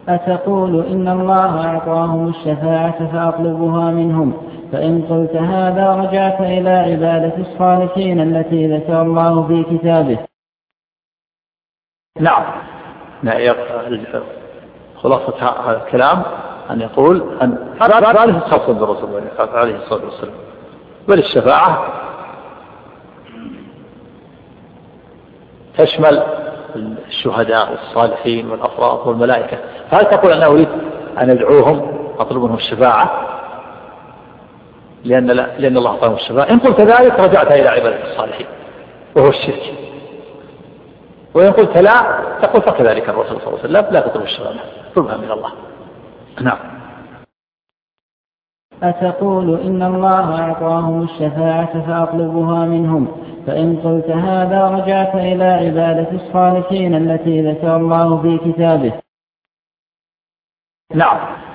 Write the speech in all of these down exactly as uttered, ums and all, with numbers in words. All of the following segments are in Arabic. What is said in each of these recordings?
أتقول إن الله أعطاهم الشفاعة فأطلبها منهم، فإن قلت هذا رجعت إلى عبادة الصالحين التي ذكر الله في كتابه. نعم، خلاصة هذا الكلام أن يقول أن هذا ليس خاصا بالرسول عليه الصلاة والسلام، بل الشفاعة تشمل الشهداء والصالحين والأفراد والملائكة. فهل تقول أنا أريد أن أدعوهم أطلب منهم الشفاعة لأن, لأن الله أعطاهم الشفاعة؟ إن قلت ذلك رجعت إلى عبادة الصالحين وهو الشرك، وإن قلت لا تقول فكذلك الرسول صلى الله عليه وسلم لا تطلب الشفاعة، اطلبها من الله. نعم. أتقول إن الله أعطاهم الشفاعة فأطلبها منهم، فإن قلت هذا رجعت إلى عبادة الصالحين التي ذكر الله في كتابه. نعم،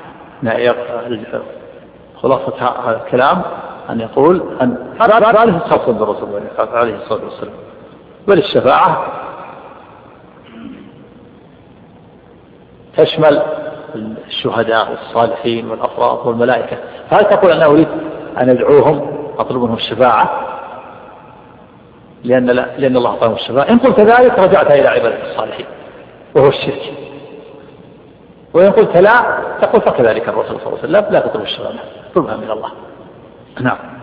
خلاصة هذا الكلام أن يقول أن هذا ليس خاصا بالرسول عليه الصلاة والسلام، بل الشفاعة تشمل الشهداء والصالحين والأفراد والملائكة. فهل تقول أنا أريد أن أدعوهم أطلب منهم الشفاعة لأن, لأن الله أعطاهم الشفاعة؟ إن قلت ذلك رجعت إلى عبادة الصالحين وهو الشرك، وإن قلت لا تقول فكذلك الرسول صلى الله عليه وسلم لا تطلب الشفاعة، اطلبها من الله. نعم.